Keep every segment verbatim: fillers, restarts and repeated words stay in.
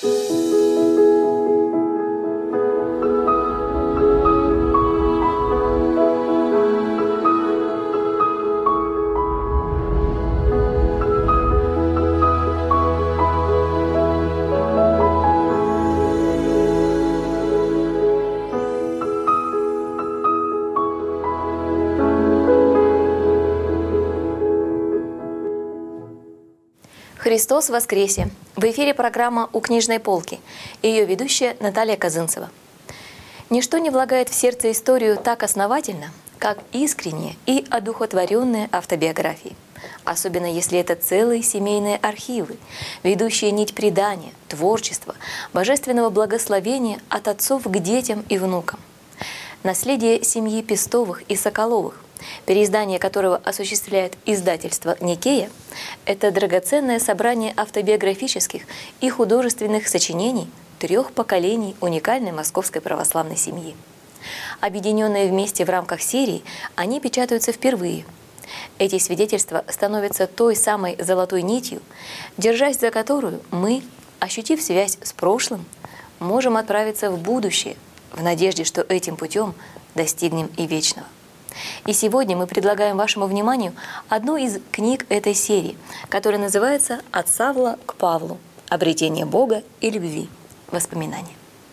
Христос воскресе! В эфире программа «У книжной полки» и ее ведущая Наталья Казынцева. Ничто не влагает в сердце историю так основательно, как искренние и одухотворенные автобиографии. Особенно если это целые семейные архивы, ведущие нить предания, творчества, божественного благословения от отцов к детям и внукам. Наследие семьи Пестовых и Соколовых, переиздание которого осуществляет издательство «Никея», это драгоценное собрание автобиографических и художественных сочинений трех поколений уникальной московской православной семьи. Объединенные вместе в рамках серии, они печатаются впервые. Эти свидетельства становятся той самой золотой нитью, держась за которую мы, ощутив связь с прошлым, можем отправиться в будущее, в надежде, что этим путем достигнем и вечного. И сегодня мы предлагаем вашему вниманию одну из книг этой серии, которая называется «От Савла к Павлу. Обретение Бога и любви. Воспоминания».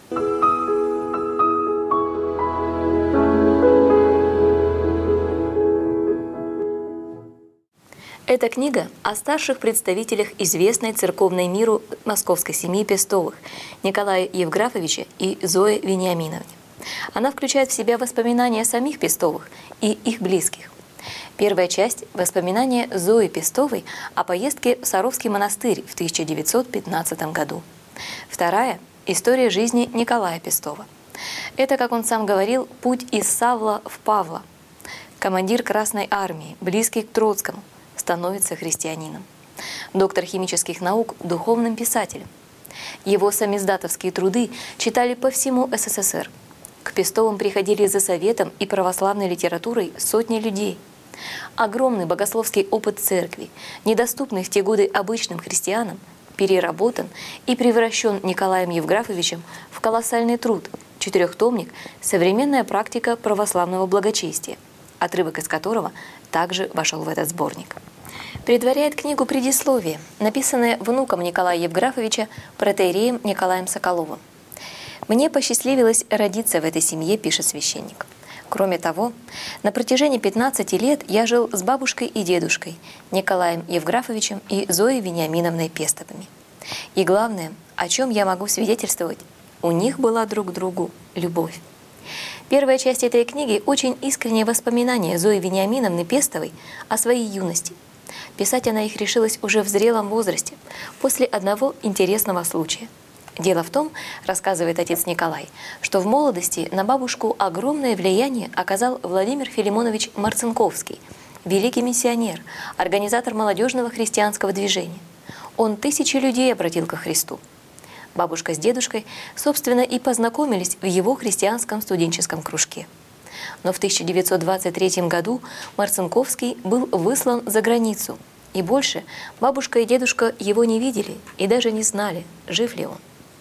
Эта книга о старших представителях известной церковной миру московской семьи Пестовых Николае Евграфовиче и Зое Вениаминовне. Она включает в себя воспоминания самих Пестовых и их близких. Первая часть – воспоминания Зои Пестовой о поездке в Саровский монастырь в тысяча девятьсот пятнадцатом году. Вторая – история жизни Николая Пестова. Это, как он сам говорил, путь из Савла в Павла. Командир Красной армии, близкий к Троцкому, становится христианином. Доктор химических наук – духовным писателем. Его самиздатовские труды читали по всему СССР. К Пестовым приходили за советом и православной литературой сотни людей. Огромный богословский опыт церкви, недоступный в те годы обычным христианам, переработан и превращен Николаем Евграфовичем в колоссальный труд, четырехтомник «Современная практика православного благочестия», отрывок из которого также вошел в этот сборник. Предваряет книгу предисловие, написанное внуком Николая Евграфовича, протоиереем Николаем Соколовым. «Мне посчастливилось родиться в этой семье», — пишет священник. Кроме того, на протяжении пятнадцати лет я жил с бабушкой и дедушкой, Николаем Евграфовичем и Зоей Вениаминовной Пестовыми. И главное, о чем я могу свидетельствовать, у них была друг к другу любовь. Первая часть этой книги – очень искреннее воспоминание Зои Вениаминовны Пестовой о своей юности. Писать она их решилась уже в зрелом возрасте, после одного интересного случая. Дело в том, рассказывает отец Николай, что в молодости на бабушку огромное влияние оказал Владимир Филимонович Марцинковский, великий миссионер, организатор молодежного христианского движения. Он тысячи людей обратил ко Христу. Бабушка с дедушкой, собственно, и познакомились в его христианском студенческом кружке. Но в тысяча девятьсот двадцать третьем году Марцинковский был выслан за границу, и больше бабушка и дедушка его не видели и даже не знали, жив ли он.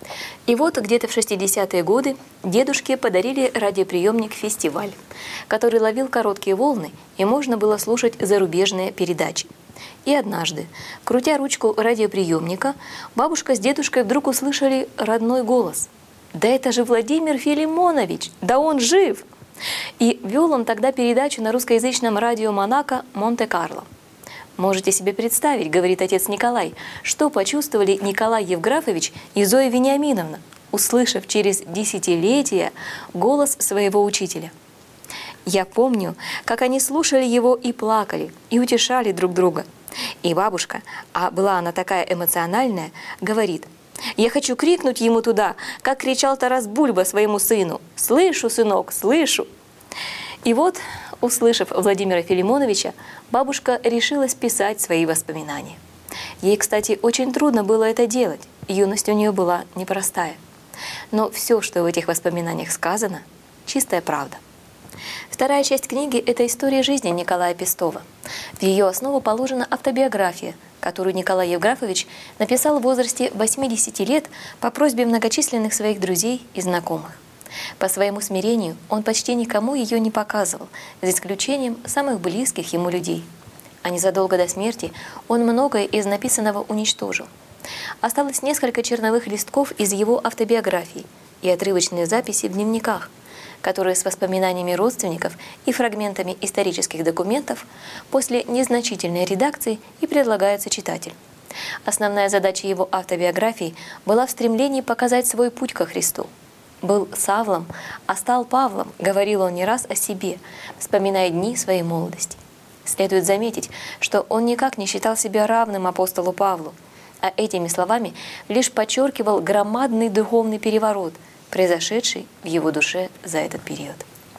И вот где-то в шестидесятые годы дедушке подарили радиоприемник «Фестиваль», который ловил короткие волны, и можно было слушать зарубежные передачи. И однажды, крутя ручку радиоприемника, бабушка с дедушкой вдруг услышали родной голос. «Да это же Владимир Филимонович! Да он жив!» И вел он тогда передачу на русскоязычном радио Монако «Монте-Карло». «Можете себе представить, — говорит отец Николай, — что почувствовали Николай Евграфович и Зоя Вениаминовна, услышав через десятилетия голос своего учителя. Я помню, как они слушали его и плакали, и утешали друг друга. И бабушка, а была она такая эмоциональная, говорит: я хочу крикнуть ему туда, как кричал Тарас Бульба своему сыну: «Слышу, сынок, слышу!» И вот, услышав Владимира Филимоновича, бабушка решилась писать свои воспоминания. Ей, кстати, очень трудно было это делать, юность у нее была непростая. Но все, что в этих воспоминаниях сказано, чистая правда. Вторая часть книги – это история жизни Николая Пестова. В ее основу положена автобиография, которую Николай Евграфович написал в возрасте восьмидесяти лет по просьбе многочисленных своих друзей и знакомых. По своему смирению он почти никому ее не показывал, за исключением самых близких ему людей. А незадолго до смерти он многое из написанного уничтожил. Осталось несколько черновых листков из его автобиографии и отрывочные записи в дневниках, которые с воспоминаниями родственников и фрагментами исторических документов после незначительной редакции и предлагаются читателю. Основная задача его автобиографии была в стремлении показать свой путь ко Христу. «Был Савлом, а стал Павлом», — говорил он не раз о себе, вспоминая дни своей молодости. Следует заметить, что он никак не считал себя равным апостолу Павлу, а этими словами лишь подчеркивал громадный духовный переворот, произошедший в его душе за этот период.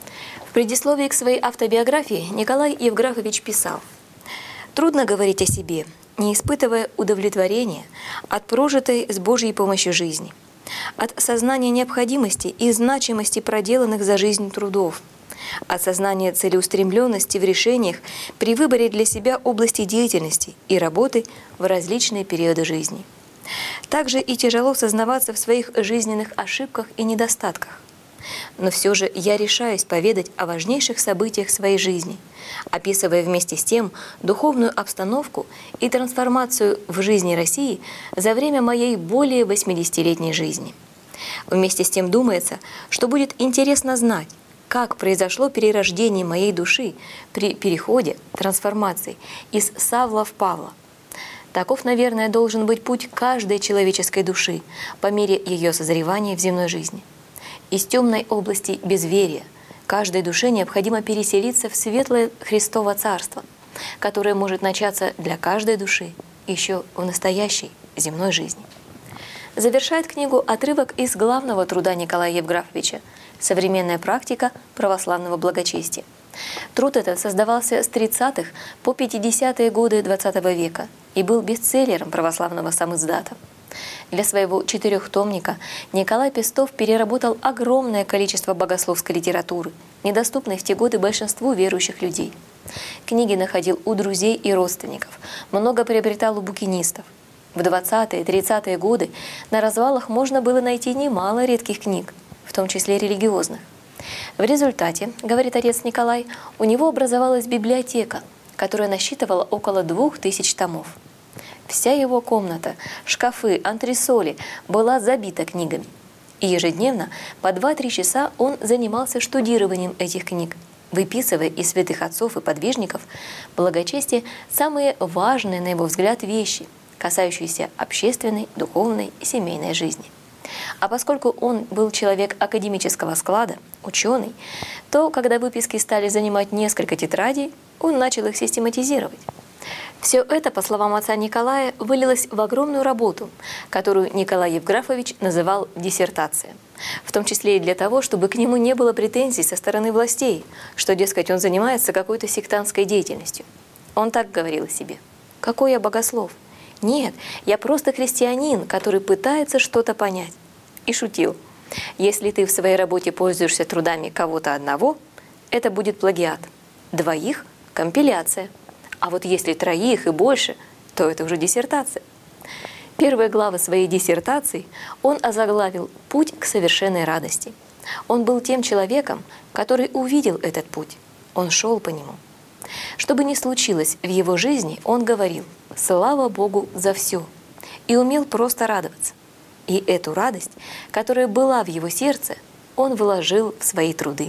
В предисловии к своей автобиографии Николай Евграфович писал: «Трудно говорить о себе, не испытывая удовлетворения от прожитой с Божьей помощью жизни, от сознания необходимости и значимости проделанных за жизнь трудов, от сознания целеустремленности в решениях при выборе для себя области деятельности и работы в различные периоды жизни. Также и тяжело сознаваться в своих жизненных ошибках и недостатках. Но все же я решаюсь поведать о важнейших событиях своей жизни, описывая вместе с тем духовную обстановку и трансформацию в жизни России за время моей более восьмидесятилетней жизни. Вместе с тем думается, что будет интересно знать, как произошло перерождение моей души при переходе, трансформации из Савла в Павла. Таков, наверное, должен быть путь каждой человеческой души по мере ее созревания в земной жизни. Из темной области безверия каждой душе необходимо переселиться в светлое Христово Царство, которое может начаться для каждой души еще в настоящей земной жизни». Завершает книгу отрывок из главного труда Николая Евграфовича «Современная практика православного благочестия». Труд этот создавался с тридцатых по пятидесятые годы двадцатого века и был бестселлером православного самиздата. Для своего четырехтомника Николай Пестов переработал огромное количество богословской литературы, недоступной в те годы большинству верующих людей. Книги находил у друзей и родственников, много приобретал у букинистов. В двадцатые-тридцатые годы на развалах можно было найти немало редких книг, в том числе религиозных. В результате, говорит отец Николай, у него образовалась библиотека, которая насчитывала около двух тысяч томов. Вся его комната, шкафы, антресоли была забита книгами. И ежедневно по два-три часа он занимался штудированием этих книг, выписывая из святых отцов и подвижников благочестия самые важные, на его взгляд, вещи, касающиеся общественной, духовной и семейной жизни. А поскольку он был человек академического склада, ученый, то, когда выписки стали занимать несколько тетрадей, он начал их систематизировать. Все это, по словам отца Николая, вылилось в огромную работу, которую Николай Евграфович называл диссертацией, в том числе и для того, чтобы к нему не было претензий со стороны властей, что, дескать, он занимается какой-то сектантской деятельностью. Он так говорил о себе: «Какой я богослов? Нет, я просто христианин, который пытается что-то понять». И шутил: «Если ты в своей работе пользуешься трудами кого-то одного, это будет плагиат, двоих – компиляция, а вот если троих и больше, то это уже диссертация». Первые главы своей диссертации он озаглавил «Путь к совершенной радости». Он был тем человеком, который увидел этот путь, он шел по нему. Что бы ни случилось в его жизни, он говорил «Слава Богу за все» и умел просто радоваться. И эту радость, которая была в его сердце, он вложил в свои труды.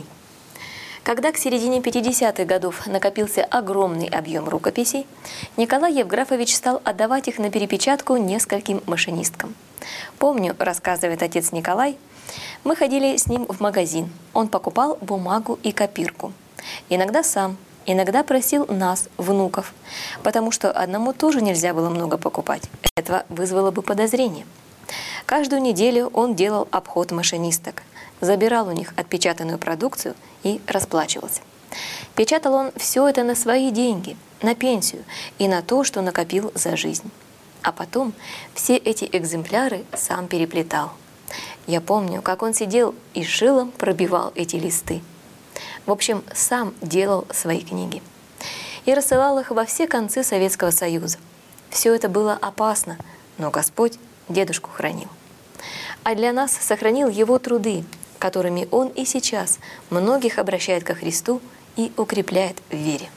Когда к середине пятидесятых годов накопился огромный объем рукописей, Николай Евграфович стал отдавать их на перепечатку нескольким машинисткам. «Помню, — рассказывает отец Николай, — мы ходили с ним в магазин. Он покупал бумагу и копирку. Иногда сам, иногда просил нас, внуков, потому что одному тоже нельзя было много покупать. Это вызвало бы подозрение. Каждую неделю он делал обход машинисток, забирал у них отпечатанную продукцию и расплачивался. Печатал он все это на свои деньги, на пенсию и на то, что накопил за жизнь. А потом все эти экземпляры сам переплетал. Я помню, как он сидел и шилом пробивал эти листы. В общем, сам делал свои книги. И рассылал их во все концы Советского Союза. Все это было опасно, но Господь дедушку хранил. А для нас сохранил его труды, которыми он и сейчас многих обращает ко Христу и укрепляет в вере.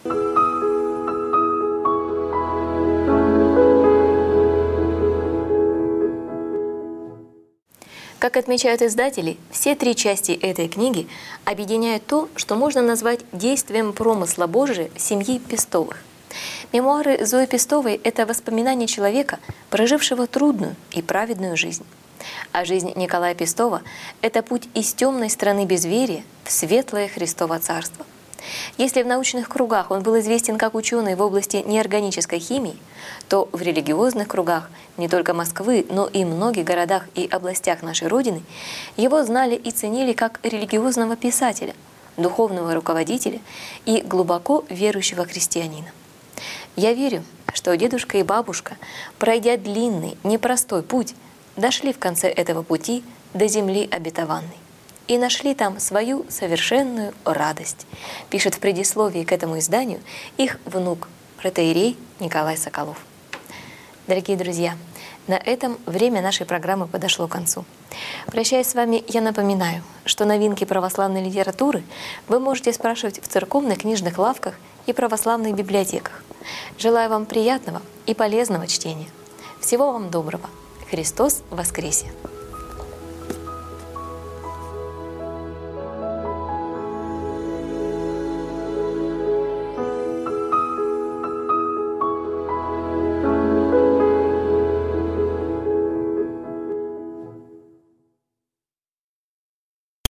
Как отмечают издатели, все три части этой книги объединяют то, что можно назвать действием промысла Божия семьи Пестовых. Мемуары Зои Пестовой – это воспоминания человека, прожившего трудную и праведную жизнь. А жизнь Николая Пестова – это путь из темной страны безверия в светлое Христово Царство. Если в научных кругах он был известен как ученый в области неорганической химии, то в религиозных кругах не только Москвы, но и многих городах и областях нашей Родины его знали и ценили как религиозного писателя, духовного руководителя и глубоко верующего христианина. Я верю, что дедушка и бабушка, пройдя длинный, непростой путь, дошли в конце этого пути до земли обетованной и нашли там свою совершенную радость, пишет в предисловии к этому изданию их внук, протоиерей Николай Соколов. Дорогие друзья, на этом время нашей программы подошло к концу. Прощаясь с вами, я напоминаю, что новинки православной литературы вы можете спрашивать в церковных книжных лавках и православных библиотеках. Желаю вам приятного и полезного чтения. Всего вам доброго. Христос воскресе!